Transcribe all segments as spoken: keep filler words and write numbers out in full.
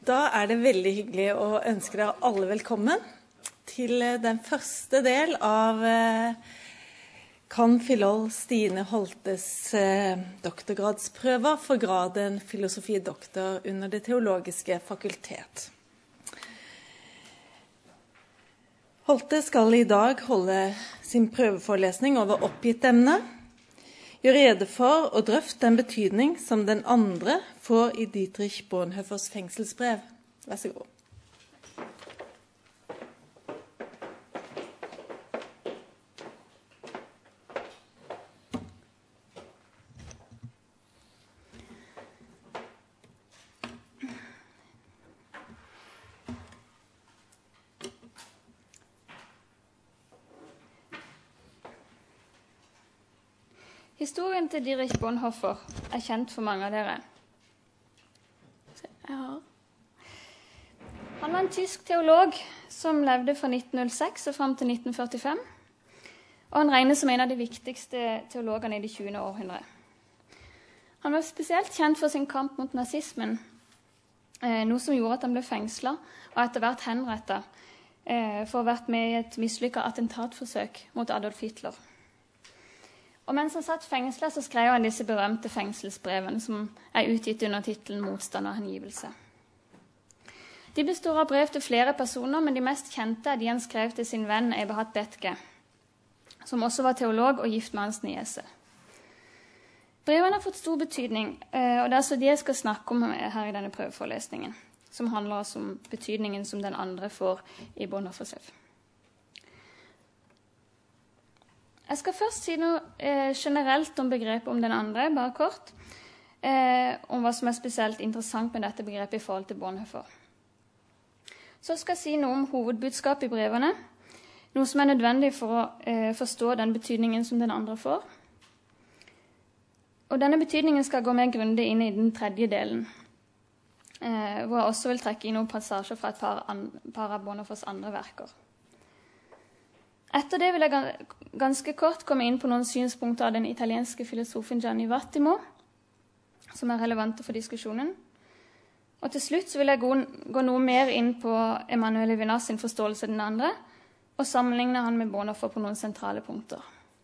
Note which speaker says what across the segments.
Speaker 1: Da er det veldig hyggelig å ønske dere alle velkommen til den første del av Cand.philol. Stine Holtes doktorgradsprøver for graden filosofidoktor under Det teologiske fakultet. Holte skal i dag holde sin prøveforelesning over oppgitt emne, gjør rede for og drøft den betydning som den andre får i Dietrich Bonhoeffers fengselsbrev. Vær så god.
Speaker 2: Historien til Dietrich Bonhoeffer er kjent for mange av dere. Ja. Han var en tysk teolog som levde fra nitten null seks og frem til nitten førtifem, og han regnes som en av de viktigste teologene i det tjuende århundre. Han var spesielt kjent for sin kamp mot nazismen, noe som gjorde at han ble fengslet og etter hvert henrettet for å ha vært med i et mislykket attentatforsøk mot Adolf Hitler. Og mens han satt fengslet, så skrev han disse berømte fengselsbrevene som er utgitt under titelen Motstand og hengivelse. De består av brev til flere personer, men de mest kjente er de han skrev til sin venn Eberhard Bethge, som også var teolog og gift med hans niese. Brevene har fått stor betydning, og det er så de jeg skal snakke om her i denne prøveforelesningen, som handler om betydningen som den andre får i Bonhoeffers brev. Jeg skal først si noe eh, generelt om begrepet om den andre, bare kort, eh, om hva som er spesielt interessant med dette begrepet i forhold til Bonhoeffer. Så skal jeg si noe om hovedbudskap i brevene, noe som er nødvendig for å eh, forstå den betydningen som den andre får. Og denne betydningen skal gå mer grundig inn i den tredje delen, eh, hvor jeg også vil trekke inn noen passasjer fra et par, an, par av Bonhoeffers andre verker. Etter det vil jeg ganske kort komme inn på noen synspunkter av den italienske filosofen Gianni Vattimo, som er relevante for diskusjonen. Og til slutt så vil jeg gå, gå noe mer inn på Emanuel Levinas sin forståelse av den andre, og sammenligne han med Bonhoeffer på noen sentrale punkter.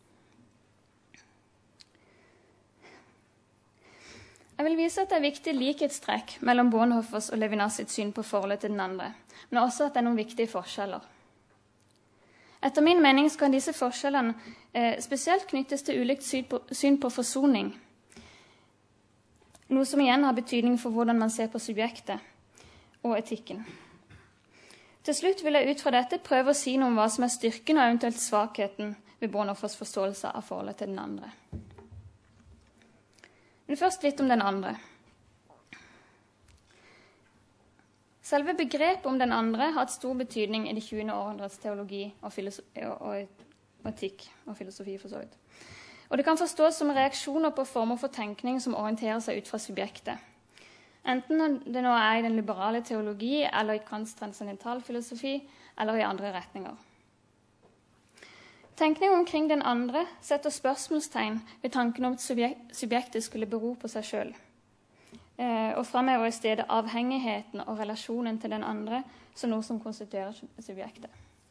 Speaker 2: Jeg vil vise at det er viktig likhetstrekk mellom Bonhoeffers og Levinas sitt syn på forholdet til den andre, men også at det er noen viktige forskjeller. Etter min mening skal disse forskjellene eh, spesielt knyttes til ulikt syn på, syn på forsoning, noe som igjen har betydning for hvordan man ser på subjektet og etikken. Til slutt vil jeg ut fra dette prøve å si noe om hva som er styrken og eventuelt svakheten ved Bonhoeffers forståelse av forholdet til den andre. Men først litt om den andre. Selve begrepet om den andre har hatt stor betydning i det tjuende århundrets teologi og, og, og etikk og filosofi for så vidt. Og det kan forstås som reaksjoner på former for tenkning som orienterer seg ut fra subjektet. Enten det nå er i den liberale teologi, eller i Kants transcendentalfilosofi, eller i andre retninger. Tenkning omkring den andre setter spørsmålstegn ved tanken om at subjektet skulle bero på seg selv. Og fremhever i stedet avhengigheten og relasjonen til den andre som noe som konstituerer subjektet.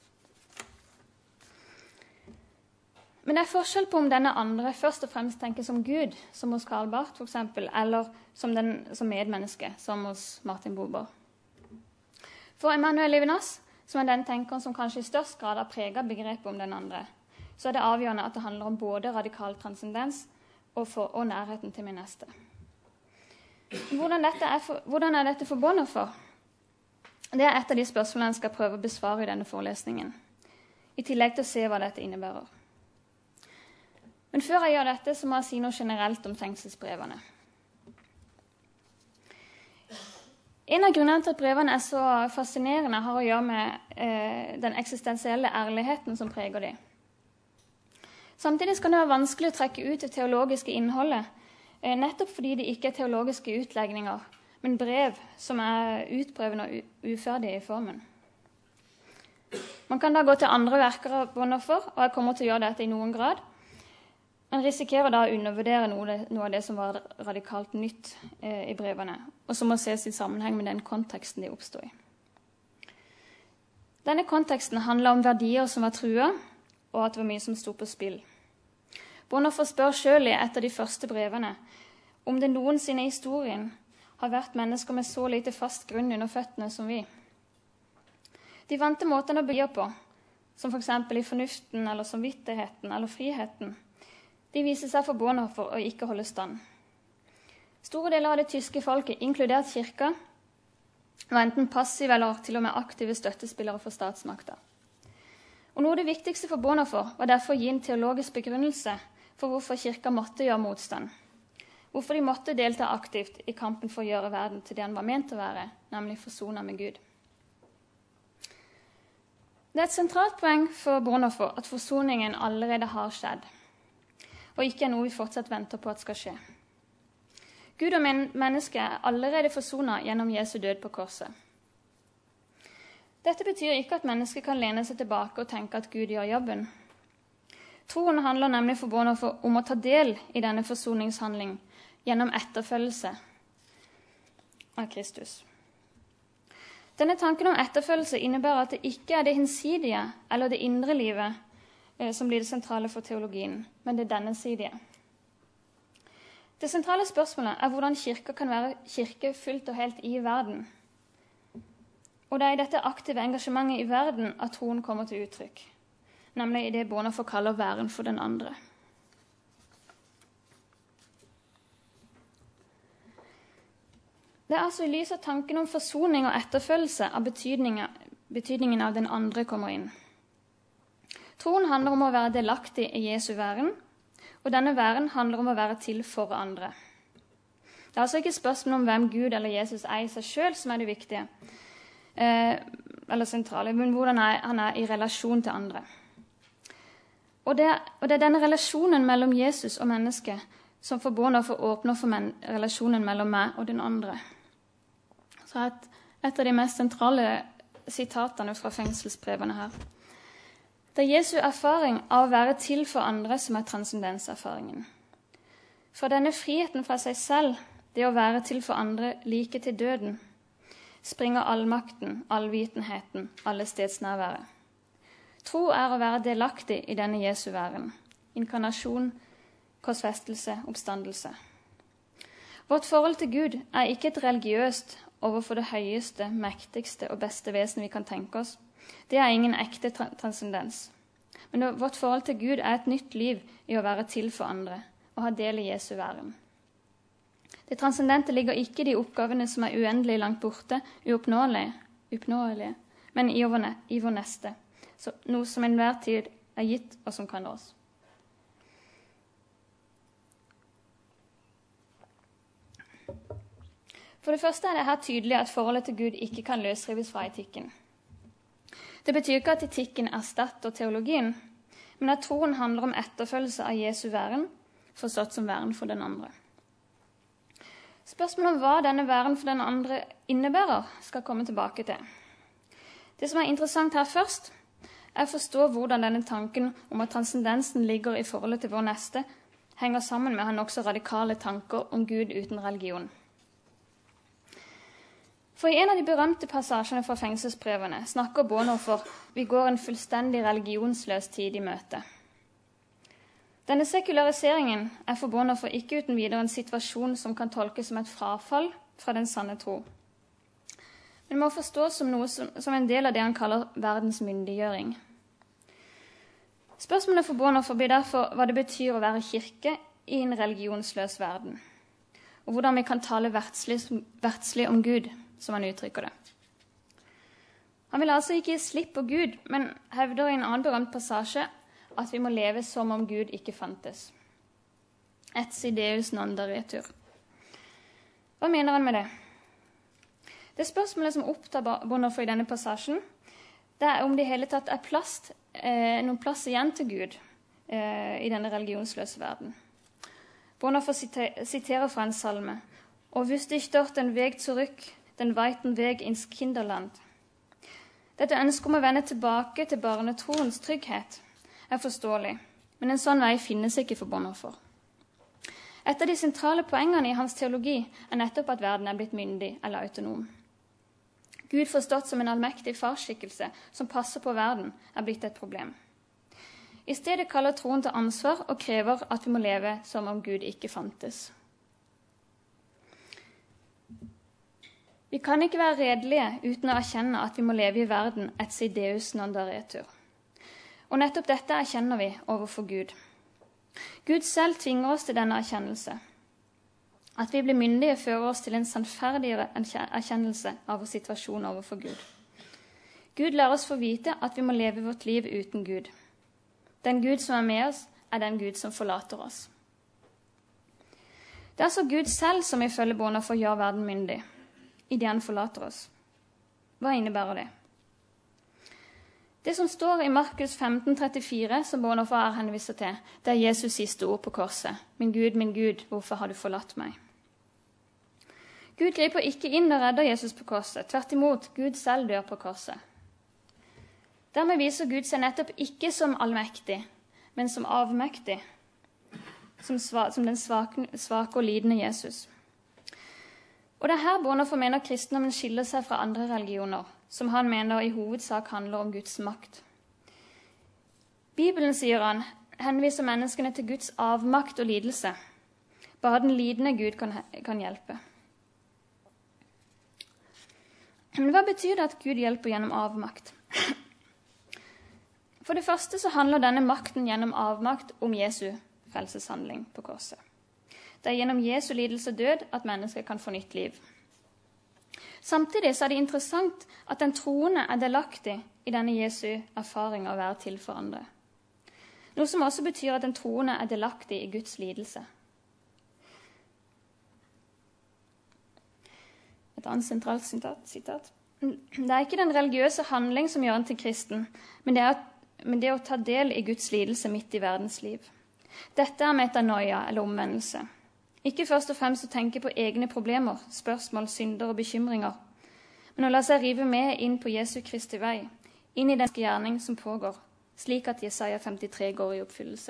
Speaker 2: Men det er forskjell på om denne andre først og fremst tenker som Gud, som hos Karl Barth for eksempel, eller som, den, som medmenneske, som hos Martin Buber. For Emanuel Levinas, som er den tenkeren som kanskje i størst grad har preget begrepet om den andre, så er det avgjørende at det handler om både radikal transcendens og, for, og nærheten til min neste. Hvordan, dette er for, hvordan er dette for Bonhoeffer? Det er et av de spørsmålene jeg skal prøve å besvare i denne forelesningen, i tillegg til å se hva dette innebærer. Men før jeg gjør dette, så må jeg si noe generelt om fengselsbrevene. En av grunnene til at brevene er så fascinerende har å gjøre med eh, den eksistensielle ærligheten som preger dem. Samtidig kan det være vanskelig å trekke ut det teologiske innholdet, nettopp fordi det ikke er teologiske utlegninger, men brev som er utprøvende og uferdige i formen. Man kan da gå til andre verker av Bonhoeffer, og jeg kommer til å gjøre dette i noen grad. Man risikerer da å undervurdere noe, noe av det som var radikalt nytt eh, i brevene, og som må ses i sammenheng med den konteksten de oppstod i. Denne konteksten handler om verdier som var trua, og at det var mye som stod på spill. Bonhoeffer spør selv i et av de første brevene om det noensinne i historien har vært mennesker med så lite fast grunn under føttene som vi. De vante måtene å bygge på, som for eksempel i fornuften eller samvittigheten eller friheten, de viser seg for Bonhoeffer å ikke holde stand. Store deler av det tyske folket, inkludert kirka, var enten passive eller til og med aktive støttespillere for statsmakta. Og noe av det viktigste for Bonhoeffer var derfor å gi en teologisk begrunnelse for hvorfor kirka måtte gjøre motstand. Hvorfor de måtte delta aktivt i kampen for å gjøre verden til det han var ment å være, nemlig forsonet med Gud. Det er et sentralt poeng for Bonhoeffer at forsoningen allerede har skjedd, og ikke er noe vi fortsatt venter på at skal skje. Gud og men- mennesket er allerede forsonet gjennom Jesu død på korset. Dette betyr ikke at mennesket kan lene seg tilbake og tenke at Gud gjør jobben. Troen handler nemlig for Bonhoeffer om å ta del i denne forsoningshandling gjennom etterfølgelse av Kristus. Denne tanken om etterfølgelse innebærer at det ikke er det hinsidige eller det indre livet eh, som blir det sentrale for teologien, men det dennesidige. Det sentrale spørsmålet er hvordan kirka kan være kirke fullt og helt i verden. Og det er i dette aktive engasjementet i verden at troen kommer til uttrykk, nemlig i det Bonhoeffer kaller væren for den andre. Det er altså i lys av tanken om forsoning og etterfølgelse av betydningen, betydningen av den andre kommer inn. Troen handler om å være delaktig i Jesu væren, og denne væren handler om å være til for andre. Det er altså ikke spørsmål om hvem Gud eller Jesus er i seg selv som er det viktige, eh, eller sentrale, men hvordan er, han er i relasjon til andre. Og det, og det er denne relasjonen mellom Jesus og mennesket som for Bonhoeffer åpner for men, relasjonen mellom meg og den andre. Så et, et av de mest sentrale sitatene fra fengselsbrevene her. Det er Jesu erfaring av å være til for andre som er transcendenserfaringen. For denne friheten fra seg selv, det å være til for andre like til døden, springer allmakten, allvitenheten, allestedsnærværet. Tro er å være delaktig i denne Jesu væren, inkarnasjon, korsfestelse, oppstandelse. Vårt forhold til Gud er ikke et religiøst overfor det høyeste, mektigste og beste vesen vi kan tenke oss. Det er ingen ekte transcendens. Men vårt forhold til Gud er et nytt liv i å være til for andre og ha del i Jesu væren. Det transcendente ligger ikke i de oppgavene som er uendelig langt borte, uoppnåelige, uoppnåelige, men i vår, i vår neste, så noe som enhver tid er gitt og som kan nås. For det første er det her tydelig at forholdet til Gud ikke kan løsrives fra etikken. Det betyr ikke at etikken erstatter teologien, men at troen handler om etterfølgelse av Jesu væren, forstått som væren for den andre. Spørsmålet om hva denne væren for den andre innebærer, skal komme tilbake til. Det som er interessant her først, er å forstå hvordan denne tanken om at transcendensen ligger i forholdet til vår neste, henger sammen med hans også radikale tanker om Gud uten religion. For i en av de berømte passasjene fra fengselsbrevene snakker Bonhoeffer vi går en fullstendig religionsløs tid i møte. Denne sekulariseringen er for Bonhoeffer ikke uten videre en situasjon som kan tolkes som et frafall fra den sanne tro. Men må forstås som noe som, som en del av det han kaller verdens myndiggjøring. Spørsmålet for Bonhoeffer blir derfor hva det betyr å være kirke i en religionsløs verden, og hvordan vi kan tale verdslig, verdslig om Gud, som han uttrykker det. Han vil altså ikke gi slipp på Gud, men hevder i en annen berømt passasje at vi må leve som om Gud ikke fantes. Et sideus non daretur. Hva mener han med det? Det spørsmålet som opptar Bonhoeffer i denne passasjen, det er om det hele tatt er plass, eh, noen plass igjen til Gud eh, i denne religionsløse verden. Bonhoeffer siterer fra en salme, «Og wüsste ich dort den Weg zurück, den weiten Weg ins Kinderland». Dette ønsket om å vende tilbake til barnetroens trygghet er forståelig, Men en sånn vei finnes ikke for Bonhoeffer. Et av de sentrale poengene i hans teologi er nettopp at verden er blitt myndig eller autonom. Gud forstått som en allmektig farsskikkelse som passer på verden, er blitt et problem. I stedet kaller troen til ansvar og krever at vi må leve som om Gud ikke fantes. Vi kan ikke være redelige uten å erkjenne at vi må leve i verden et sideus non daretur. Og nettopp dette erkjenner vi overfor Gud. Gud selv tvinger oss til denne erkjennelse. At vi blir myndige fører oss til en sannferdigere erkjennelse av vår situasjon overfor Gud. Gud lar oss få vite at vi må leve vårt liv uten Gud. Den Gud som er med oss, er den Gud som forlater oss. Det er altså Gud selv som ifølge Bonhoeffer gjør verden myndig, i det han forlater oss. Hva innebærer det? Det som står i Markus femten trettifire, som Bonhoeffer her henviser til, det er Jesus siste ord på korset. Min Gud, min Gud, hvorfor har du forlatt meg? Gud griper ikke inn og redder Jesus på korset. Tvert imot, Gud selv dør på korset. Dermed viser Gud seg nettopp ikke som allmektig, men som avmektig, som, sva, som den svake, svake og lidende Jesus. Og det er her Bonhoeffer mener kristendommen skiller seg fra andre religioner, som han mener i hovedsak handler om Guds makt. Bibelen, sier han, henviser menneskene til Guds avmakt og lidelse. Bare den lidende Gud kan, kan hjelpe. Men hva betyr det at Gud hjelper gjennom avmakt? For det første så handler denne makten gjennom avmakt om Jesu frelseshandling på korset. Det er gjennom Jesu lidelse og død at mennesker kan få nytt liv. Samtidig så er det interessant at den troende er delaktig i denne Jesu erfaring av å være til for andre. Noe som også betyr at den troende er delaktig i Guds lidelse. Et annet sentralt sitat. Det er ikke den religiøse handling som gjør en til kristen, men det er, men det er å ta del i Guds lidelse midt i verdens liv. Dette er metanoia, eller omvendelse. Ikke først og fremst å tenke på egne problemer, spørsmål, synder og bekymringer, men å la seg rive med inn på Jesu Kristi vei, inn i den gjerning som pågår, slik at Jesaja femtitre går i oppfyllelse.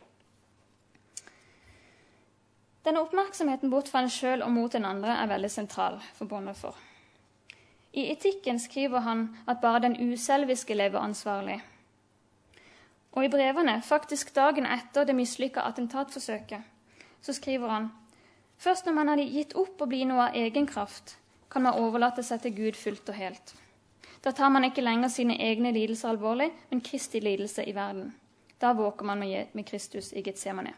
Speaker 2: Denne oppmerksomheten bort fra en selv og mot den andre er veldig sentral for Bonhoeffer. I etikken skriver han at bare den uselviske lever ansvarlig. Og i brevene, faktisk dagen etter det mislykkede attentatforsøket, så skriver han: først når man har gitt opp å bli noe av egen kraft, kan man overlate seg til Gud fullt og helt. Da tar man ikke lenger sine egne lidelser alvorlig, men Kristi lidelse i verden. Da våker man med Kristus i Getsemane.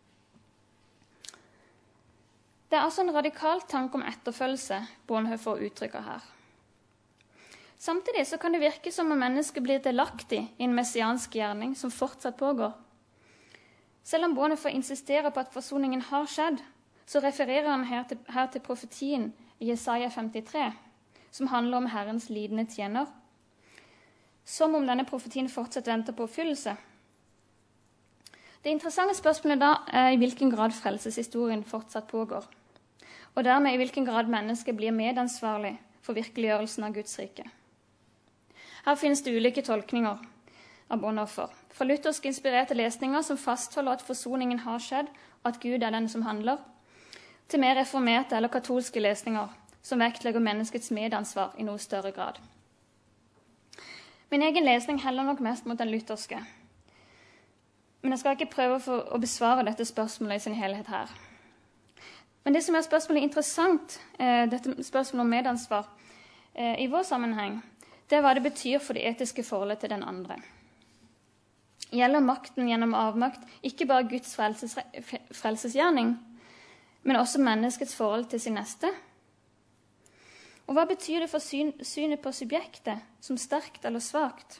Speaker 2: Det er altså en radikal tanke om etterfølgelse Bonhoeffer uttrykker her. Samtidig så kan det virke som om mennesket blir delaktig i en messiansk gjerning som fortsatt pågår. Selv om Bonhoeffer insisterer på at forsoningen har skjedd, så refererer han her til, her til profetien i Jesaja femtitre, som handler om Herrens lidende tjener, som om denne profetien fortsatt venter på oppfyllelse. Det interessante spørsmålet da er i hvilken grad frelseshistorien fortsatt pågår, og dermed i hvilken grad mennesket blir medansvarlig for virkeliggjørelsen av Guds rike. Her finnes det ulike tolkninger av Bonhoeffer. Fra luthersk inspirerte lesninger som fastholder at forsoningen har skjedd, og at Gud er den som handler, til mer reformerte eller katolske lesninger som vektlegger menneskets medansvar i noe større grad. Min egen lesning heller nok mest mot den lutherske, men jeg skal ikke prøve å besvare dette spørsmålet i sin helhet her. Men det som er spørsmålet interessant, dette spørsmålet om medansvar, i vår sammenheng, det er hva det betyr for det etiske forholdet til den andre. Gjelder makten gjennom avmakt ikke bare Guds frelses, frelsesgjerning, men også menneskets forhold til sin neste? Og hva betyr det for syn, synet på subjektet som sterkt eller svagt?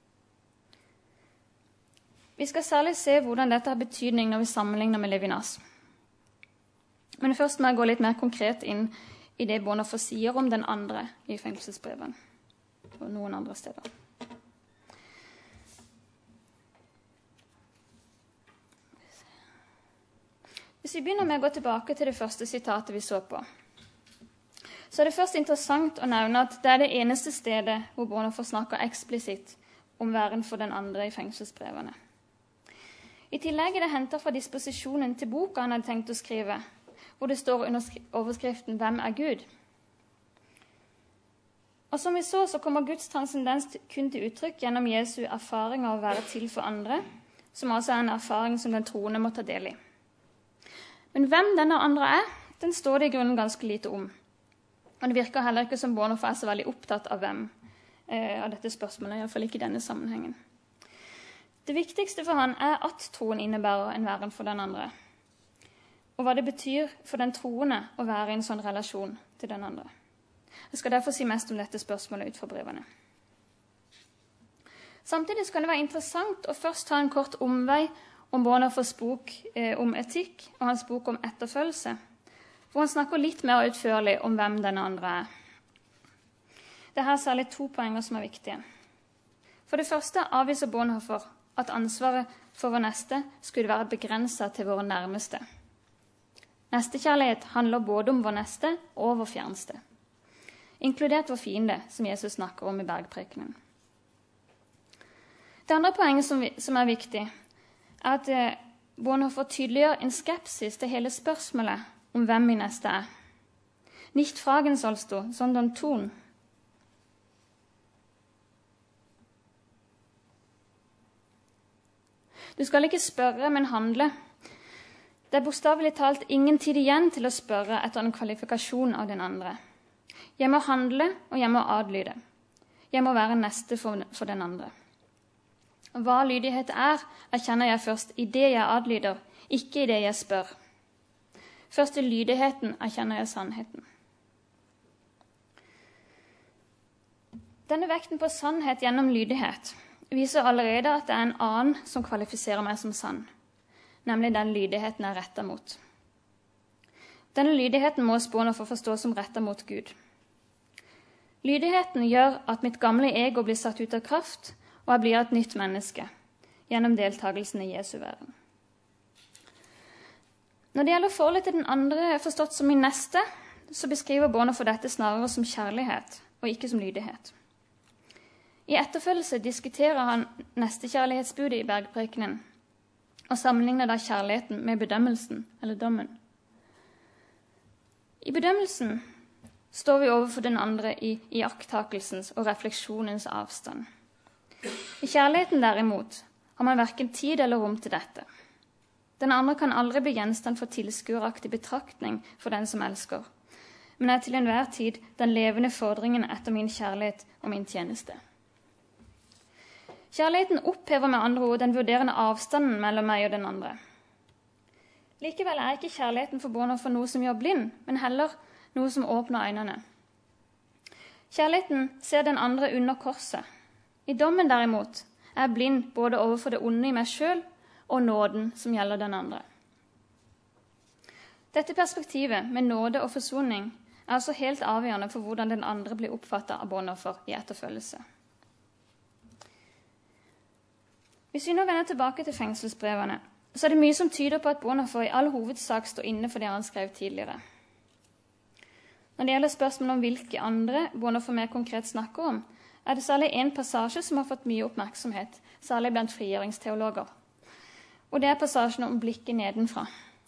Speaker 2: Vi skal særlig se hvordan dette har betydning når vi sammenligner med Levinas. Men først må jeg gå litt mer konkret inn i det Bonhoeffer sier om den andre i fengselsbreven og noen andre steder. Hvis vi begynner med å gå tilbake til det første sitatet vi så på, så er det først interessant å nevne at det er det eneste stedet hvor Bonhoeffer snakker eksplisitt om væren for den andre i fengselsbrevene. I I tillegg er det hentet fra disposisjonen til boka han hadde tenkt å skrive, hvor det står under overskriften «Hvem er Gud?». Og som vi så, så kommer Guds transcendens kun til uttrykk gjennom Jesu erfaring av å være til for andre, som altså er en erfaring som den troende må ta del i. Men hvem denne andre er, den står det i grunnen ganske lite om. Og det virker heller ikke som Bonhoeffer er så veldig opptatt av hvem eh, av dette spørsmålet, i hvert fall ikke i denne sammenhengen. Det viktigste for han er at troen innebærer en væren for den andre, og hva det betyr for den troende å være i en sånn relasjon til den andre. Jeg skal derfor si mest om dette spørsmålet ut fra brevene. Samtidig skal det være interessant å først ta en kort omvei om Bonhoeffers bok eh, om etikk og hans bok om etterfølgelse, hvor han snakker litt mer utførlig om hvem denne andre er. Det er her særlig to poenger som er viktige. For det første avviser Bonhoeffer at ansvaret for vår neste skulle være begrenset til våre nærmeste. Nestekjærlighet handler både om vår neste og vår fjerneste, inkludert vår fiende, som Jesus snakker om i bergprekenen. Det andre poenget som, vi, som er viktig, er at eh, Bonhoeffer tydeliggjør en skepsis til hele spørsmålet om hvem min neste er. Nicht fragen sollst du, sondern tun. Du skal ikke spørre, men handle. Det er bokstavelig talt ingen tid igjen til å spørre etter en kvalifikasjon av den andre. Jeg må handle, og jeg må adlyde. Jeg må være neste for, for den andre. Hva lydighet er, erkjenner jeg først i det jeg adlyder, ikke i det jeg spør. Først i lydigheten erkjenner jeg sannheten. Denne vekten på sannhet gjennom lydighet viser allerede at det er en annen som kvalifiserer meg som sann, nemlig den lydigheten er rettet mot. Denne lydigheten må Bonhoeffer forstå som rettet mot Gud. Lydigheten gjør at mitt gamle ego blir satt ut av kraft, og jeg blir et nytt menneske, gjennom deltakelsen i Jesu verden. Når det gjelder forholdet til den andre forstått som min neste, så beskriver Bonhoeffer dette snarere som kjærlighet, og ikke som lydighet. I etterfølgelse diskuterer han nestekjærlighetsbudet i bergprekenen, og sammenligner da kjærligheten med bedømmelsen, eller dommen. I bedømmelsen står vi overfor den andre i iakttakelsens og refleksjonens avstand. I kjærligheten derimot har man hverken tid eller rom til dette. Den andre kan aldri bli gjenstand for tilskueraktig betraktning for den som elsker, men er til enhver tid den levende fordringen etter min kjærlighet og min tjeneste. Kjærligheten opphever med andre ord den vurderende avstanden mellom meg og den andre. Likevel er ikke kjærligheten for Bonhoeffer noe som gjør blind, men heller noe som åpner øynene. Kjærligheten ser den andre under korset. I dommen derimot er jeg blind både overfor det onde i meg selv og nåden som gjelder den andre. Dette perspektivet med nåde og forsoning er altså helt avgjørende for hvordan den andre blir oppfattet av Bonhoeffer i etterfølgelse. Hvis vi nå vender tilbake til fengselsbrevene, så er det mye som tyder på at Bonhoeffer i all hovedsak står inne for det han skrev tidligere. Når det gjelder spørsmål om hvilke andre Bonhoeffer mer konkret snakker om, er det særlig en passasje som har fått mye oppmerksomhet, særlig blant frigjøringsteologer. Og det er passasjen om blikket nedenfra.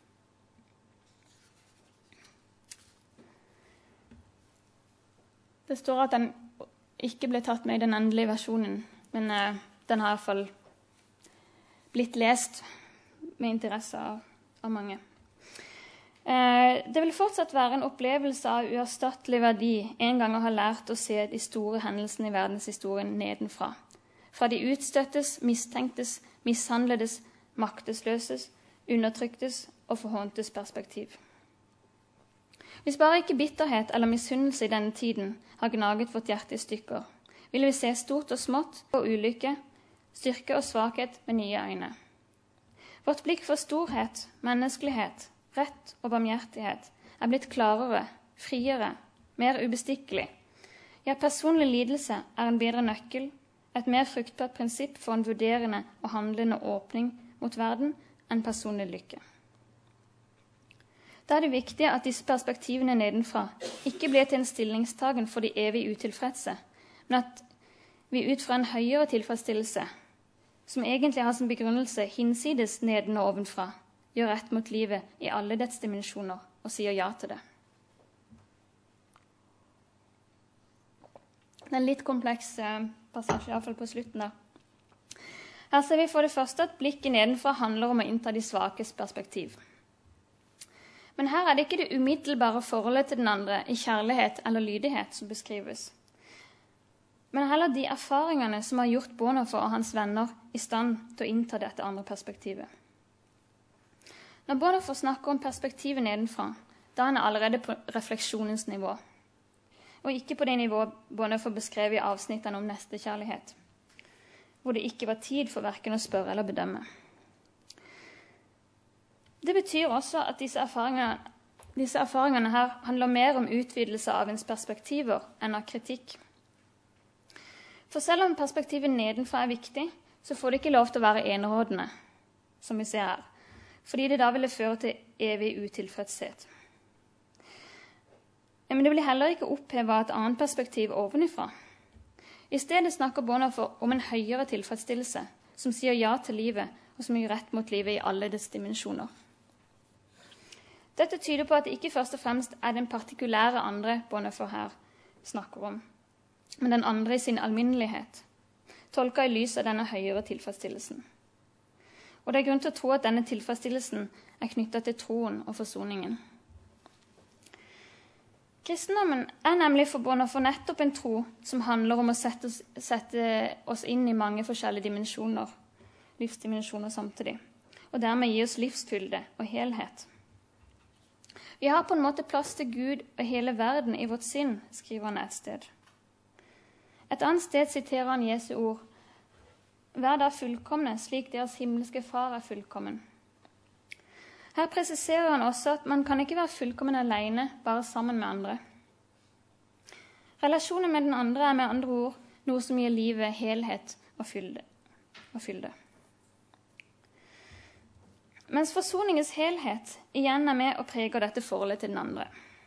Speaker 2: Det står at den ikke ble tatt med i den endelige versjonen, men uh, den har i hvert fall blitt lest med interesse av, av mange. Eh, det vil fortsatt være en opplevelse av uerstattelig verdi en gang å ha lært å se de store hendelsene i verdenshistorien nedenfra. Fra de utstøttes, mistenktes, mishandledes, maktesløses, undertryktes og forhåntes perspektiv. Hvis bare ikke bitterhet eller misunnelse i denne tiden har gnaget vårt hjerte i stykker, vil vi se stort og smått og ulykke, styrke og svakhet med nye øyne. Vårt blikk for storhet, menneskelighet, rett og barmhjertighet er blitt klarere, friere, mer ubestikkelig. Ja, personlig lidelse er en bedre nøkkel, et mer fruktbart prinsipp for en vurderende og handlende åpning mot verden enn personlig lykke. Da er det viktig at disse perspektivene nedenfra ikke blir til en stillingstagen for de evig utilfredse, men at vi ut fra en høyere tilfredsstillelse som egentlig har sin begrunnelse hinsides neden og ovenfra, gjør rett mot livet i alle dets dimensjoner og sier ja til det. Det er en litt kompleks eh, passasje, i hvert fall på slutten der. Her ser vi for det første at blikket nedenfra handler om å innta de svakes perspektiv. Men her er det ikke det umiddelbare forholdet til den andre i kjærlighet eller lydighet som beskrives, men heller de erfaringene som har gjort Bonhoeffer og hans venner i stand til å innta dette andre perspektivet. Når Bonhoeffer snakker om perspektivet nedenfra, da er han allerede på refleksjonens nivå, og ikke på det nivået Bonhoeffer beskrev i avsnittene om nestekjærlighet, hvor det ikke var tid for hverken å spørre eller bedømme. Det betyr også at disse erfaringene, disse erfaringene her handler mer om utvidelse av ens perspektiver enn av kritikk. For selv om perspektivet nedenfra er viktig, så får det ikke lov til å være enerådende, som vi ser her, fordi det da ville føre til evig utilfredshet. Men det blir heller ikke opphevet av et annet perspektiv ovenifra. I stedet snakker Bonhoeffer om en høyere tilfredsstillelse, som sier ja til livet, og som gjør rett mot livet i alle dets dimensjoner. Dette tyder på at det ikke først og fremst er den partikulære andre Bonhoeffer her snakker om, men den andre i sin alminnelighet, tolket i lys av denne høyere tilfredsstillelsen. Og det er grunn til å tro at denne tilfredsstillelsen er knyttet til troen og forsoningen. Kristendommen er nemlig for Bonhoeffer nettopp en tro som handler om å sette oss, sette oss inn i mange forskjellige dimensjoner, livsdimensjoner samtidig, og dermed gi oss livsfylde og helhet. Vi har på en måte plass til Gud og hele verden i vårt sinn, skriver han et sted. Et annet sted siterer han Jesu ord: «Vær da fullkomne, slik deres himmelske far er fullkommen.» Her presiserer han også at man kan ikke være fullkommen alene, bare sammen med andre. Relasjonen med den andre er med andre ord noe som gir livet helhet og fylde. Og fylde. Mens forsoningens helhet igjen er med og preger dette forholdet til den andre.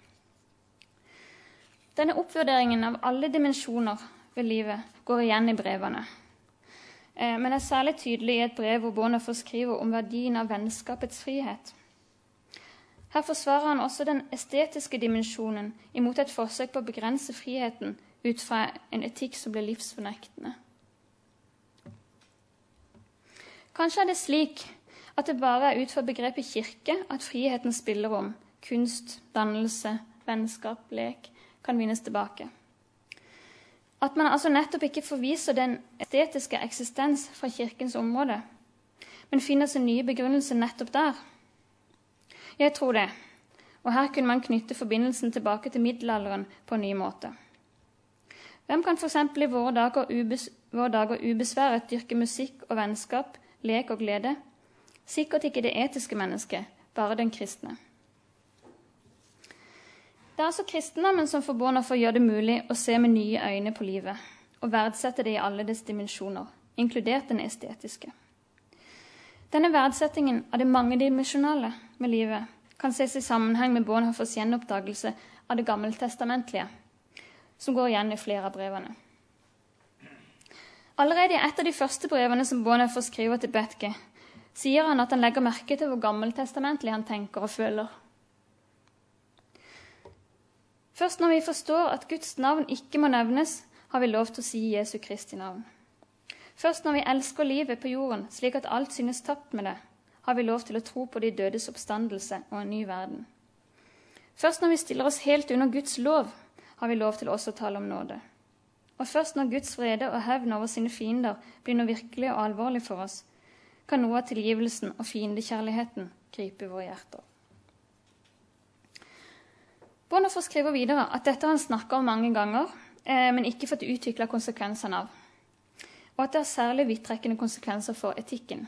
Speaker 2: Denne oppvurderingen av alle dimensjoner ved livet går igjen i brevene. Men det er særlig tydelig i et brev hvor Bonhoeffer skriver om verdien av vennskapets frihet. Her forsvarer han også den estetiske dimensjonen imot et forsøk på å begrense friheten ut fra en etikk som blir livsfornektende. Kanskje er det slik at det bare er ut fra begrepet kirke at friheten spiller om kunst, dannelse, vennskap, lek kan vinnes tilbake. At man altså nettopp ikke forviser den estetiske eksistens fra kirkens område, men finner sin nye begrunnelse nettopp der. Jeg tror det, og her kunne man knytte forbindelsen tilbake til middelalderen på en ny måte. Hvem kan for eksempel i våre dager, ubes, våre dager ubesværet dyrke musikk og vennskap, lek og glede? Sikkert ikke det etiske mennesket, bare den kristne. Det er altså kristendommen som får Bonhoeffer gjør det mulig å se med nye øyne på livet, og verdsette det i alle dets dimensjoner, inkludert den estetiske. Denne verdsettingen av det mangedimensjonale med livet kan ses i sammenheng med Bonhoeffers gjenoppdagelse av det gammeltestamentlige, som går igjen i flere av brevene. Allerede i et av de første brevene som Bonhoeffer skriver til Bethge, sier han at han legger merke til hvor gammeltestamentlig han tenker og føler. Først når vi forstår at Guds navn ikke må nevnes, har vi lov til å si Jesu Kristi navn. Først når vi elsker livet på jorden, slik at alt synes tapt med det, har vi lov til å tro på de dødes oppstandelse og en ny verden. Først når vi stiller oss helt under Guds lov, har vi lov til også å tale om nåde. Og først når Guds vrede og hevn over sine fiender blir noe virkelig og alvorlig for oss, kan noe av tilgivelsen og fiendekjærligheten gripe i våre hjerter. Bonhoeffer skriver videre at dette har han snakket om mange ganger, men ikke fått utviklet konsekvensene av, og at det har særlig vidtrekkende konsekvenser for etikken.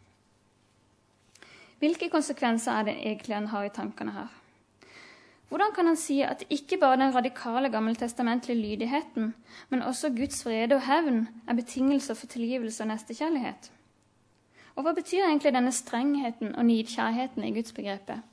Speaker 2: Hvilke konsekvenser er det egentlig han har i tankene her? Hvordan kan han si at ikke bare den radikale gammeltestamentlige lydigheten, men også Guds vrede og hevn er betingelser for tilgivelse og nestekjærlighet? Og hva betyr egentlig denne strengheten og nidkjærheten i Guds begrepet?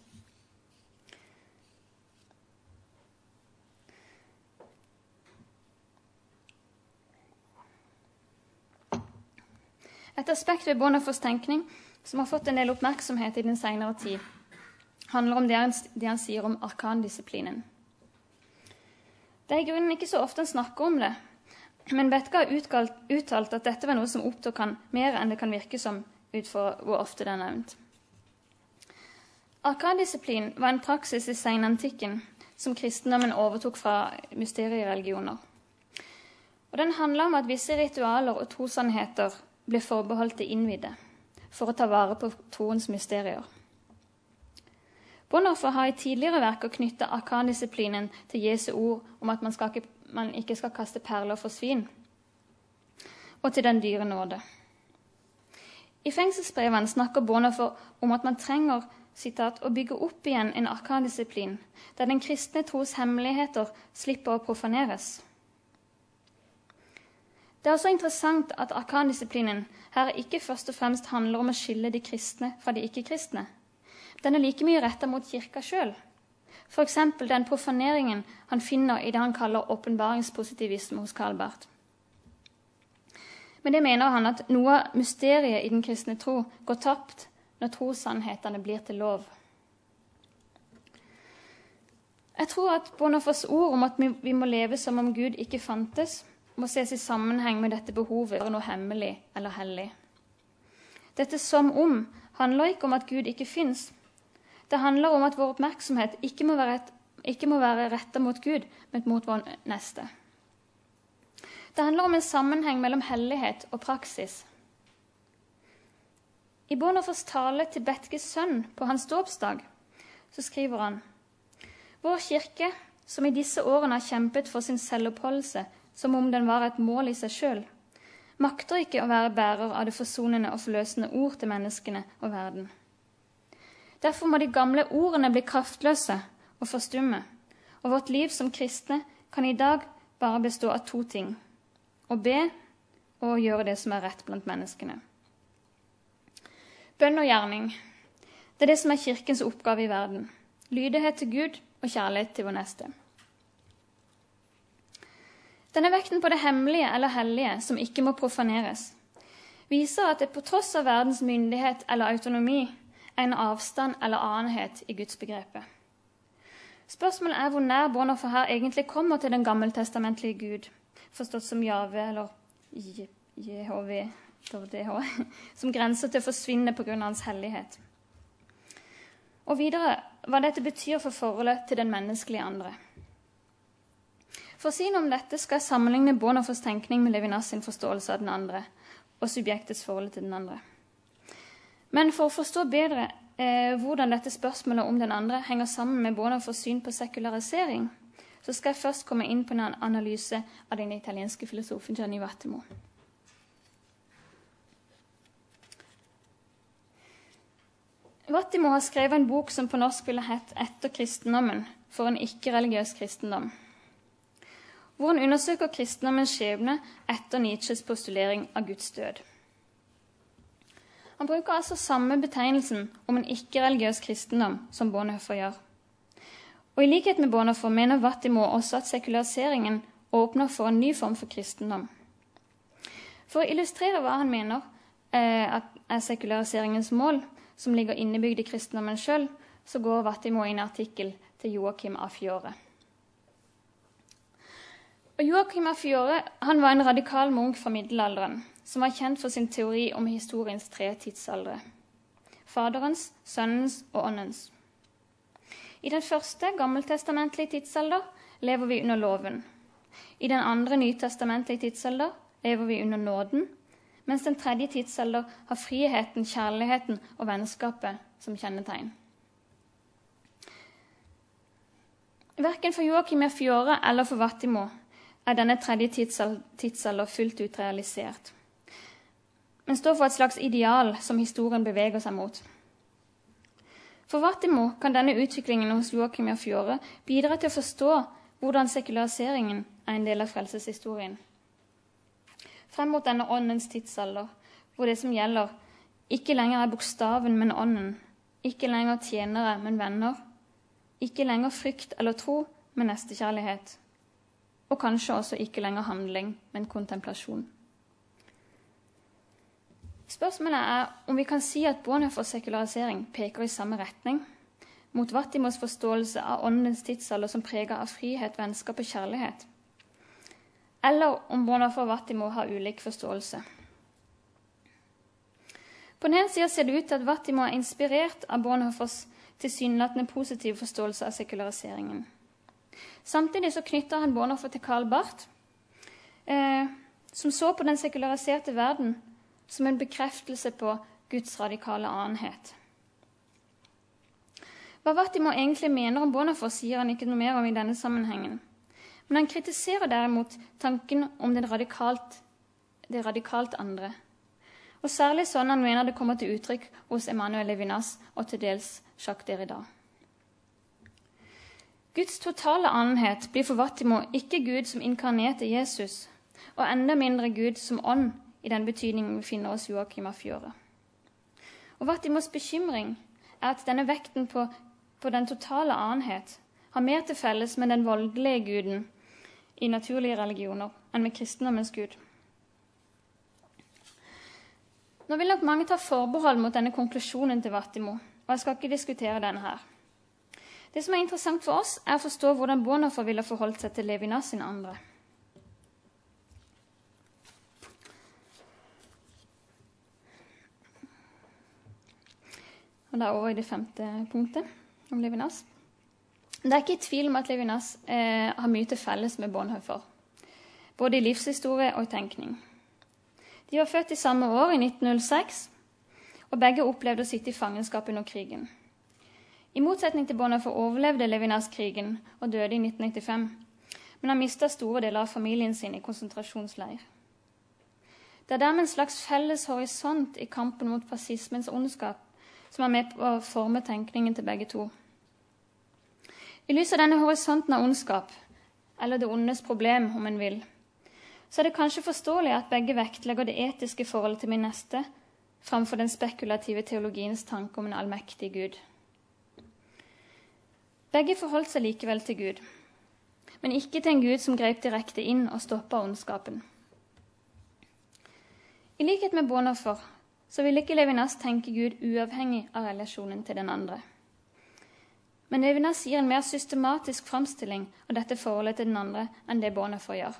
Speaker 2: Et aspekt ved Bonhoeffers tenkning som har fått en del oppmerksomhet i den senere tid, handler om det han, det han sier om arkandisiplinen. Det er i grunnen ikke så ofte han snakker om det, men Bethge har uttalt, uttalt at dette var noe som opptok han mer enn det kan virke som ut fra hvor ofte det er nevnt. Arkandisiplin var en praksis i senantikken som kristendommen overtok fra mysteriereligioner. Og den handler om at visse ritualer og trosannheter ble forbeholdt det innvidde, for å ta vare på troens mysterier. Bonhoeffer har i tidligere verker knyttet arkandisiplinen til Jesu ord om at man, skal ikke, man ikke skal kaste perler for svin, og til den dyre nåde. I fengselsbrevene snakker Bonhoeffer om at man trenger citat, å bygge opp igjen en arkandisiplin, der den kristne tros hemmeligheter slipper å profaneres. Det er også interessant at arkandisiplinen her ikke først og fremst handler om å skille de kristne fra de ikke-kristne. Den er like mye rettet mot kirka selv. For eksempel den profaneringen han finner i det han kaller åpenbaringspositivisme hos Karl Barth. Men det mener han at noe av mysteriet i den kristne tro går tapt når trossannhetene blir til lov. Jeg tror at Bonhoeffers ord om at vi må leve som om Gud ikke fantes, må ses i sammenheng med dette behovet for noe hemmelig eller hellig. Dette som om handler ikke om at Gud ikke finnes. Det handler om at vår oppmerksomhet ikke må være, et, ikke må være rettet mot Gud, men mot vår neste. Det handler om en sammenheng mellom hellighet og praksis. I Bonhoeffers tale til Bethges sønn på hans dåpsdag, så skriver han: Vår kirke, som i disse årene har kjempet for sin selvoppholdelse, som om den var et mål i seg selv, makter ikke å være bærer av det forsonende og forløsende ord til menneskene og verden. Derfor må de gamle ordene bli kraftløse og forstumme, og vårt liv som kristne kan i dag bare bestå av to ting: å be og å gjøre det som er rett blant menneskene. Bønn og gjerning, det er det som er kirkens oppgave i verden. Lydighet til Gud og kjærlighet til vår neste. Denne vekten på det hemmelige eller hellige som ikke må profaneres, viser at det på tross av verdens myndighet eller autonomi er en avstand eller anenhet i Guds begrepet. Spørsmålet er hvor nær Bonhoeffer her egentlig kommer til den gammeltestamentlige Gud, forstått som Jave eller J H V, som grenser til å forsvinne på grunn av hans hellighet. Og videre, hva dette betyr for forholdet til den menneskelige andre. For å si noe om dette skal jeg sammenligne Bonhoeffers tenkning med Levinas sin forståelse av den andre, og subjektets forhold til den andre. Men for å forstå bedre eh, hvordan dette spørsmålet om den andre henger sammen med Bonhoeffers syn på sekularisering, så skal jeg først komme inn på en analyse av den italienske filosofen Gianni Vattimo. Vattimo har skrevet en bok som på norsk ville hett «Etter kristendommen» for en ikke-religiøs kristendom, hvor han undersøker kristendommens skjebne etter Nietzsches postulering av Guds død. Han bruker altså samme betegnelsen om en ikke-religiøs kristendom som Bonhoeffer gjør. Og i likhet med Bonhoeffer mener Vattimo også at sekulariseringen åpner for en ny form for kristendom. For å illustrere hva han mener eh, at er sekulariseringens mål, som ligger innebygd i kristendommen selv, så går Vattimo i en artikkel til Joachim av Fiore. Og Joachim av Fiore han var en radikal munk fra middelalderen, som var kjent for sin teori om historiens tre tidsaldre: Faderens, Sønnens og Åndens. I den første gammeltestamentlige tidsalder lever vi under loven. I den andre nytestamentlige tidsalder lever vi under nåden, mens den tredje tidsalder har friheten, kjærligheten og vennskapet som kjennetegn. Hverken for Joachim av Fiore eller for Vattimo er denne tredje tidsalder fullt ut realisert, men står for et slags ideal som historien beveger seg mot. For Vattimo kan denne utviklingen hos Joachim av Fiore bidra til å forstå hvordan sekulariseringen er en del av frelseshistorien. Frem mot denne åndens tidsalder, hvor det som gjelder ikke lenger er bokstaven, men ånden, ikke lenger tjenere, men venner, ikke lenger frykt eller tro, men nestekjærlighet, og kanskje også ikke lenger handling, men kontemplasjon. Spørsmålet er om vi kan si at Bonhoeffers sekularisering peker i samme retning, mot Vattimos forståelse av åndens tidsalder som preget av frihet, vennskap og kjærlighet, eller om Bonhoeffer og Vattimo har ulik forståelse. På den ene siden ser det ut til at Vattimo er inspirert av Bonhoeffers tilsynelatende positiv forståelse av sekulariseringen. Samtidig så knytter han Bonhoeffer til Karl Barth, eh, som så på den sekulariserte verden som en bekreftelse på Guds radikale annenhet. Hva Vattimo egentlig mener om Bonhoeffer sier han ikke noe mer om i denne sammenhengen. Men han kritiserer derimot tanken om det radikalt, det radikalt andre. Og særlig sånn han mener det kommer til uttrykk hos Emmanuel Levinas og til dels Jacques Derrida. Guds totale annenhet blir for Vattimo ikke Gud som inkarnerte Jesus, og enda mindre Gud som ånd i den betydningen vi finner hos Joachim av Fiore. Og Vattimos bekymring er at denne vekten på, på den totale annenhet har mer til felles med den voldelige guden i naturlige religioner enn med kristendommens Gud. Nå vil nok mange ta forbehold mot denne konklusjonen til Vattimo, og jeg skal ikke diskutere denne her. Det som er interessant for oss, er å forstå hvordan Bonhoeffer ville forholdt seg til Levinas sin andre. Og da over i det femte punktet om Levinas. Det er ikke i tvil om at Levinas eh, har mye til felles med Bonhoeffer, både i livshistorie og i tenkning. De var født i samme år, i nitten null seks, og begge opplevde å sitte i fangenskap under krigen. I motsetning til Bonhoeffer overlevde Levinas krigen og døde i nitten nittifem, men han mistet store deler av familien sin i konsentrasjonsleir. Det er dermed en slags felles horisont i kampen mot fascismens ondskap, som er med på å forme tenkningen til begge to. I lys av denne horisonten av ondskap, eller det ondes problem, om en vil, så er det kanskje forståelig at begge vektlegger det etiske forholdet til min neste, framfor den spekulative teologiens tanke om en allmektig Gud. Begge forholdt seg likevel til Gud, men ikke til en Gud som grep direkte inn og stoppet ondskapen. I likhet med Bonhoeffer, så vil ikke Levinas tenke Gud uavhengig av relasjonen til den andre. Men Levinas gir en mer systematisk framstilling av dette forholdet til den andre enn det Bonhoeffer gjør.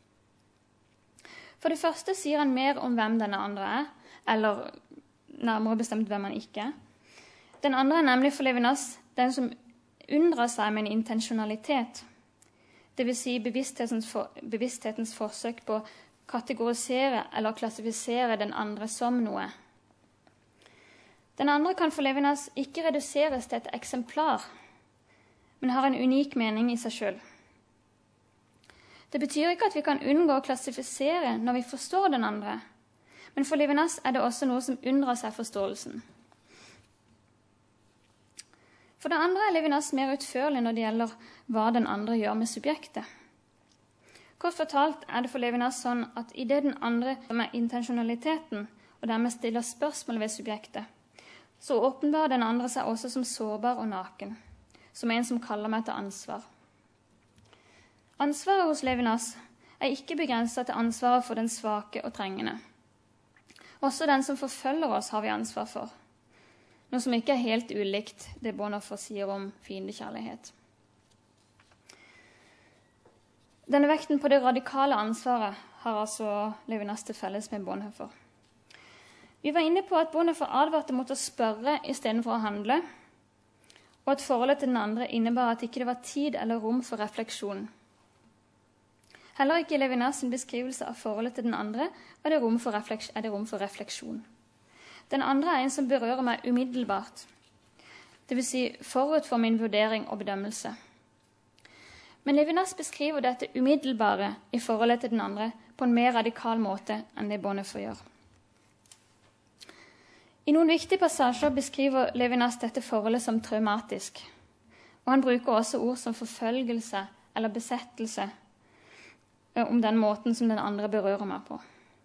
Speaker 2: For det første sier han mer om hvem denne andre er, eller nærmere bestemt hvem han ikke er. Den andre er nemlig for Levinas den som undrer seg med en intensjonalitet, det vil si bevissthetens, for, bevissthetens forsøk på å kategorisere eller klassifisere den andre som noe. Den andre kan for Levinas ikke reduseres til et eksemplar, men har en unik mening i seg selv. Det betyr ikke at vi kan unngå å klassifisere når vi forstår den andre, men for Levinas er det også noe som undrer seg forståelsen. For det andre er Levinas mer utførlig når det gjelder hva den andre gjør med subjektet. Kort fortalt er det for Levinas sånn at i det den andre med intensjonaliteten, og dermed stiller spørsmål ved subjektet, så åpenbarer den andre seg også som sårbar og naken, som en som kaller meg til ansvar. Ansvaret hos Levinas er ikke begrenset til ansvaret for den svake og trengende. Også den som forfølger oss har vi ansvar for, noe som ikke er helt ulikt det Bonhoeffer sier om fiendekjærlighet. Denne vekten på det radikale ansvaret har altså Levinas til felles med Bonhoeffer. Vi var inne på at Bonhoeffer advarte mot å spørre i stedet for å handle, og at forholdet til den andre innebar at ikke det var tid eller rom for refleksjon. Heller ikke i Levinas sin beskrivelse av forholdet til den andre er det rom for, refleks- er det rom for refleksjon. Den andre er en som berører meg umiddelbart, det vil si forut for min vurdering og bedømmelse. Men Levinas beskriver dette umiddelbare i forholdet til den andre på en mer radikal måte enn det Bonhoeffer gjør. I noen viktige passasjer beskriver Levinas dette forholdet som traumatisk, og han bruker også ord som forfølgelse eller besettelse om den måten som den andre berører meg på.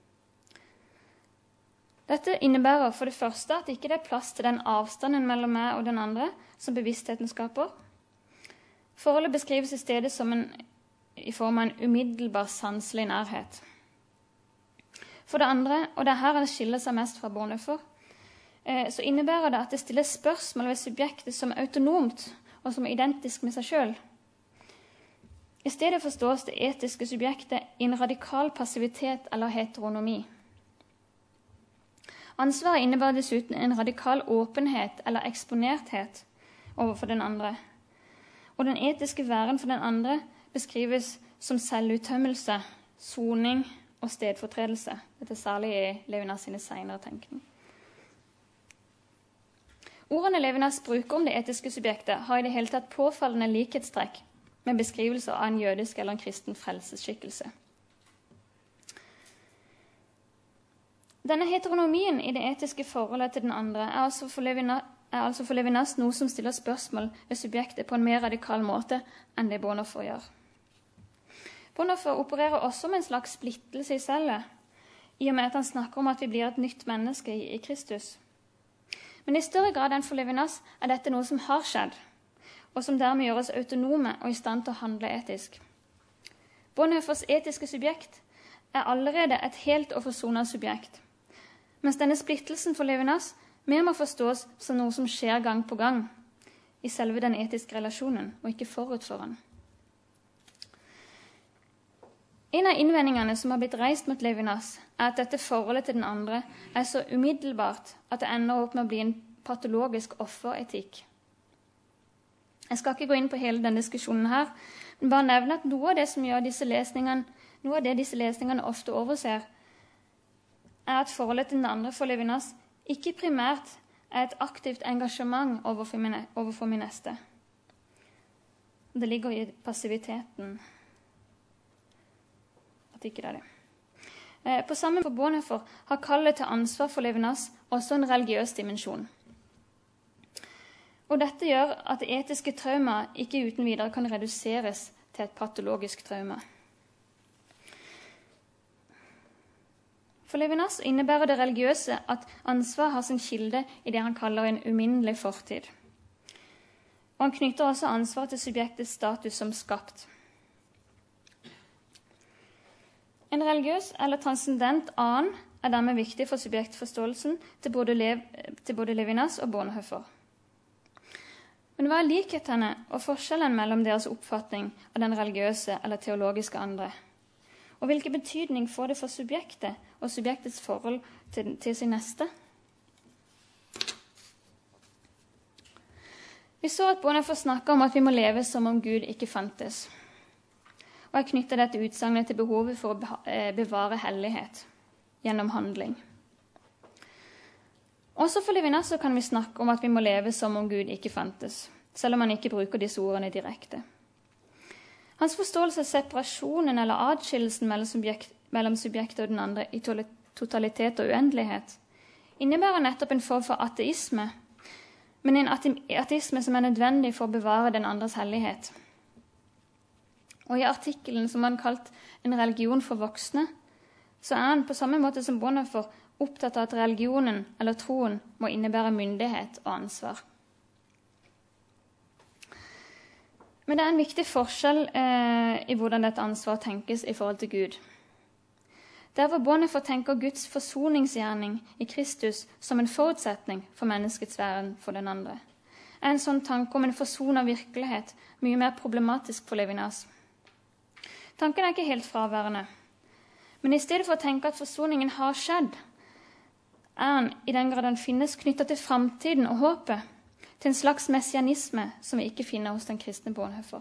Speaker 2: Dette innebærer for det første at ikke det er plass til den avstanden mellom meg og den andre som bevisstheten skaper. Forholdet beskrives i stedet som en, i form av en umiddelbar sanselig nærhet. For det andre, og det er her han skiller seg mest fra Bonhoeffer, eh, så innebærer det at det stilles spørsmål ved subjektet som er autonomt og som er identisk med seg selv. I stedet forstås det etiske subjektet i en radikal passivitet eller heteronomi. Ansvaret innebærer dessuten en radikal åpenhet eller eksponerthet overfor den andre. Og den etiske væren for den andre beskrives som selvuttømmelse, soning og stedfortredelse. Dette er særlig i Levinas sine senere tenkning. Ordene Levinas bruker om det etiske subjektet har i det hele tatt påfallende likhetstrekk med beskrivelser av en jødisk eller en kristen frelsesskikkelse. Denne heteronomien i det etiske forholdet til den andre er altså for Levinas, er altså for Levinas noe som stiller spørsmål ved subjektet på en mer radikal måte enn det Bonhoeffer gjør. Bonhoeffer opererer også med en slags splittelse i cellet, i og med at han snakker om at vi blir et nytt menneske i, i Kristus. Men i større grad enn for Levinas er dette noe som har skjedd, og som dermed gjør oss autonome og i stand til å handle etisk. Bonhoeffers etiske subjekt er allerede et helt og forsonet subjekt, mens denne splittelsen for Levinas mer må forstås som noe som skjer gang på gang i selve den etiske relasjonen, og ikke forut for den. En av innvendingene som har blitt reist mot Levinas, er at dette forholdet til den andre er så umiddelbart at det ender opp med å bli en patologisk offeretikk. Jeg skal ikke gå inn på hele denne diskusjonen her, men bare nevne at noe av det som gjør disse lesningene, noe av det disse lesningene ofte overser, er at forholdet til den andre for Levinas ikke primært er et aktivt engasjement overfor min, overfor min neste. Det ligger i passiviteten. At ikke det er det. Eh, på samme måte for Bonhoeffer har kallet til ansvar for Levinas også en religiøs dimensjon. Og dette gjør at det etiske trauma ikke uten videre kan reduseres til et patologisk trauma. For Levinas innebærer det religiøse at ansvar har sin kilde i det han kaller en uminnelig fortid. Og han knytter også ansvar til subjektets status som skapt. En religiøs eller transcendent annen er dermed viktig for subjektforståelsen til både, Lev, til både Levinas og Bonhoeffer. Men hva er likhetene og forskjellen mellom deres oppfatning av den religiøse eller teologiske andre? Og hvilken betydning får det for subjektet og subjektets forhold til, til sin neste? Vi så at Bonhoeffer snakker om at vi må leve som om Gud ikke fantes. Og jeg knytter dette utsagnet til behovet for å bevare hellighet gjennom handling. Også for Levinas så kan vi snakke om at vi må leve som om Gud ikke fantes, selv om han ikke bruker disse ordene direkte. Hans forståelse av separasjonen eller adskillelsen mellom subjekt, mellom subjektet og den andre i totalitet og uendelighet innebærer nettopp en form for ateisme, men en ateisme som er nødvendig for å bevare den andres hellighet. Og i artikkelen som han kalt en religion for voksne, så er han på samme måte som Bonhoeffer opptatt av at religionen eller troen må innebære myndighet og ansvar. Men det er en viktig forskjell eh, i hvordan dette ansvaret tenkes i forhold til Gud. Der hvor Bonhoeffer tenker Guds forsoningsgjerning i Kristus som en forutsetning for menneskets væren for den andre, er en sånn tanke om en forsonet virkelighet mye mer problematisk for Levinas. Tanken er ikke helt fraværende, men i stedet for å tenke at forsoningen har skjedd, er han, i den grad han finnes, knyttet til framtiden og håpet, til en slags messianisme som vi ikke finner hos den kristne Bonhoeffer.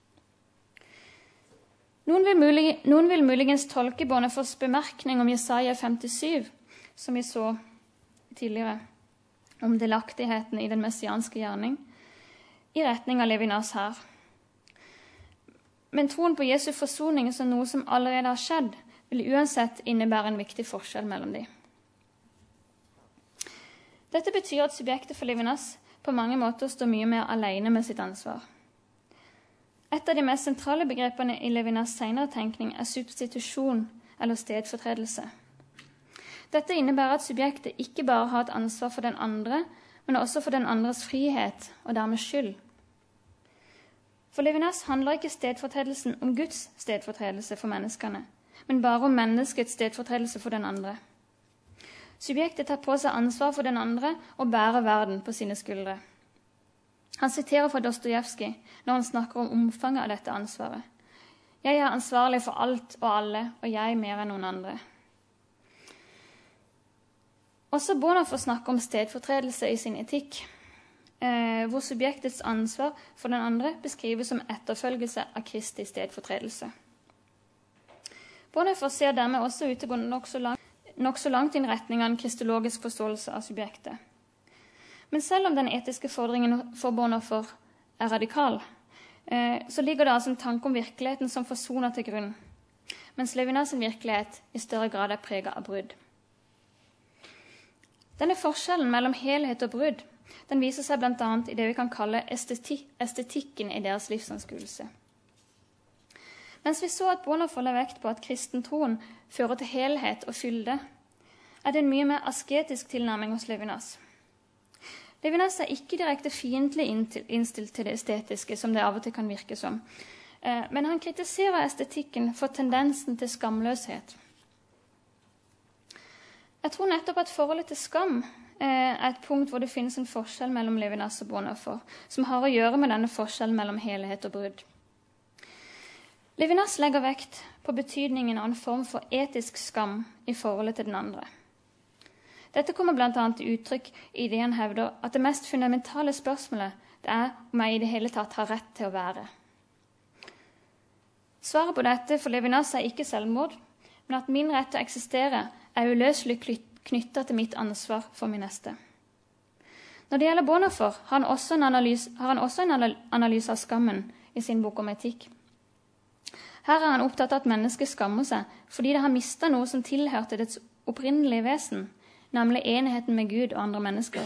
Speaker 2: Noen vil, mulig, noen vil muligens tolke Bonhoeffers bemerkning om Jesaja femtisju, som vi så tidligere, om delaktigheten i den messianske gjerning, i retning av Levinas her. Men troen på Jesu forsoning som noe som allerede har skjedd, vil uansett innebære en viktig forskjell mellom dem. Dette betyr at subjektet for Levinas på mange måter står mye mer alene med sitt ansvar. Et av de mest sentrale begrepene i Levinas senere tenkning er substitusjon eller stedfortredelse. Dette innebærer at subjektet ikke bare har et ansvar for den andre, men også for den andres frihet og dermed skyld. For Levinas handler ikke stedfortredelsen om Guds stedfortredelse for menneskene, men bare om menneskets stedfortredelse for den andre. Subjektet tar på seg ansvar for den andre og bærer verden på sine skuldre. Han siterer fra Dostojevskij når han snakker om omfanget av dette ansvaret. Jeg er ansvarlig for alt og alle, og jeg mer enn noen andre. Også Bonhoeffer snakker om stedfortredelse i sin etikk, eh, hvor subjektets ansvar for den andre beskrives som etterfølgelse av Kristi stedfortredelse. Bonhoeffer ser dermed også ut til å gå nokså langt, nok så langt i retning av en kristologisk forståelse av subjektet. Men selv om den etiske fordringen for Bonhoeffer er radikal, eh, så ligger det altså en tanke om virkeligheten som forsoner til grunn, mens Levinas virkelighet i større grad er preget av brudd. Denne forskjellen mellom helhet og brudd, den viser seg blant annet i det vi kan kalle esteti- estetikken i deres livsanskuelse. Mens vi så at Bonhoeffer la vekt på at kristentroen fører til helhet og fylde, er det en mye mer asketisk tilnærming hos Levinas. Levinas er ikke direkte fiendtlig innstilt til det estetiske, som det av og til kan virke som, men han kritiserer estetikken for tendensen til skamløshet. Jeg tror nettopp at forholdet til skam er et punkt hvor det finnes en forskjell mellom Levinas og Bonhoeffer, som har å gjøre med denne forskjellen mellom helhet og brudd. Levinas legger vekt på betydningen av en form for etisk skam i forholdet til den andre. Dette kommer blant annet til uttrykk i det han hevder at det mest fundamentale spørsmålet det er om jeg i det hele tatt har rett til å være. Svaret på dette for Levinas er ikke selvmord, men at min rett til å eksistere er uløselig knyttet til mitt ansvar for min neste. Når det gjelder Bonhoeffer, har han også en analyse, har han også en analyse av skammen i sin bok om etikk. Her er han opptatt av at mennesket skammer seg fordi det har mistet noe som tilhørte dets opprinnelige vesen, nemlig enheten med Gud og andre mennesker.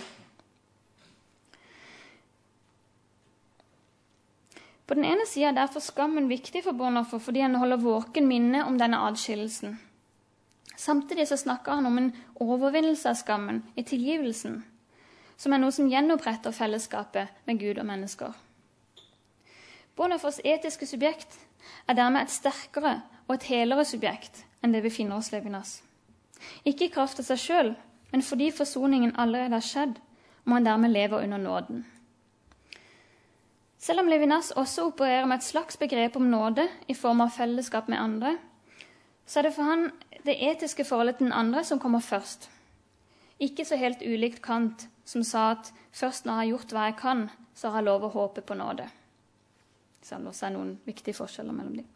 Speaker 2: På den ene siden er derfor skammen viktig for Bonhoeffer fordi han holder våken minne om denne adskillelsen. Samtidig så snakker han om en overvinnelse av skammen i tilgivelsen, som er noe som gjenoppretter fellesskapet med Gud og mennesker. Bonhoeffers etiske subjekt er dermed et sterkere og et helere subjekt enn det vi finner hos Levinas. Ikke i kraft av seg selv, men fordi forsoningen allerede har skjedd, må han dermed leve under nåden. Selv om Levinas også opererer med et slags begrep om nåde i form av fellesskap med andre, så er det for han det etiske forholdet til den andre som kommer først. Ikke så helt ulikt Kant, som sa at først når jeg har gjort hva jeg kan, så har jeg lov å håpe på nåde. Så det også er noen viktige forskjeller mellom dem.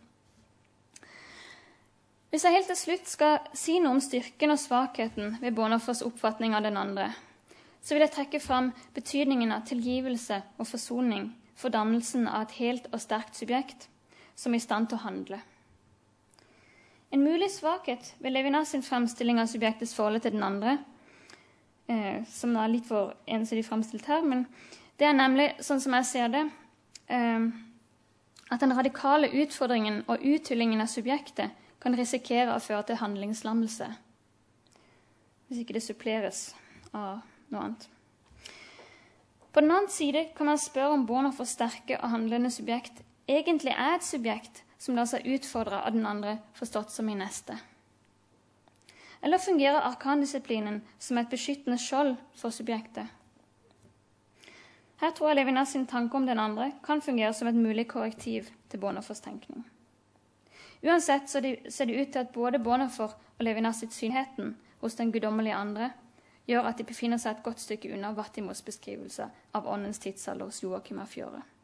Speaker 2: Hvis jeg helt til slutt skal si noe om styrken og svakheten ved Bonhoeffers oppfatning av den andre, så vil jeg trekke fram betydningen av tilgivelse og forsoning for dannelsen av et helt og sterkt subjekt som er i stand til å handle. En mulig svakhet ved Levinas sin fremstilling av subjektets forhold til den andre, eh, som er litt for ensidig fremstilt her, men det er nemlig, sånn som jeg ser det, eh, at den radikale utfordringen og uthyllingen av subjektet kan risikere å føre til handlingslammelse, hvis ikke det suppleres av noe annet. På den annen side kan man spørre om Bonhoeffers sterke og handlende subjekt egentlig er et subjekt som lar seg utfordre av den andre forstått som i neste. Eller fungerer arkandisiplinen som et beskyttende skjold for subjektet? Her tror jeg Levinas sin tanke om den andre kan fungere som et mulig korrektiv til Bonhoeffers tenkning. Uansett så ser det ut til at både Bonhoeffer og Levinas sitt synheten hos den guddommelige andre gjør at de befinner seg et godt stykke unna Vattimos beskrivelse av åndens tidsalder hos Joachim av Fiore.